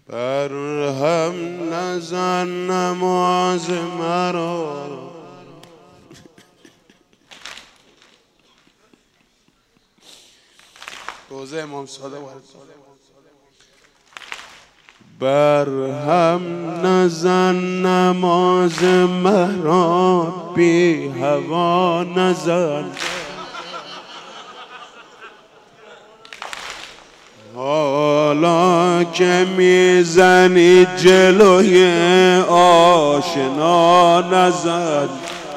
بر هم نزن نماز مرا روزه امام صادق بر هم نزن نماز مرا بی هوا نزن حالا که میزنی جلوی آشنا نزن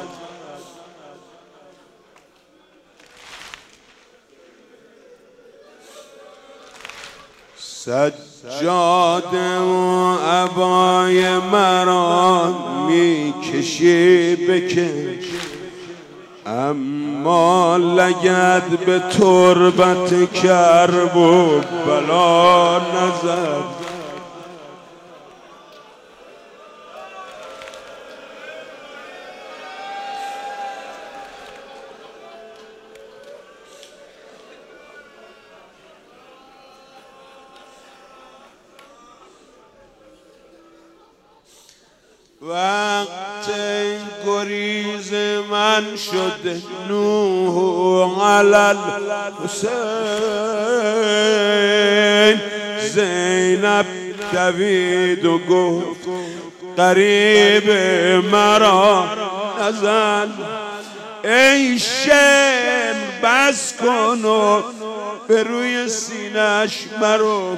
سجاده و عبای مرا میکشی بکش اما لگد به تربت کرب و بلا نزد وقت گریز من شد نوح علی الحسین زینب دوید و گفت قریب مرا نزن ای شمر بس کن و به روی سینه‌اش مرو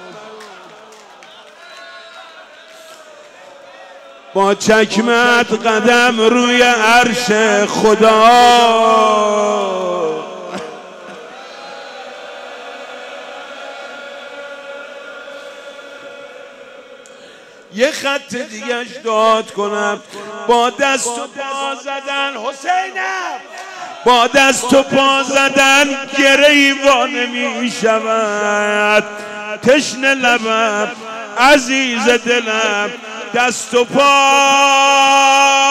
با چکمت قدم روی عرش خدا یه خط دیگهش داد کنم با دست و پا زدن حسینم با دست و پا زدن گره‌ای وا نمی شود تشنه لبم عزیز دلم دست و پا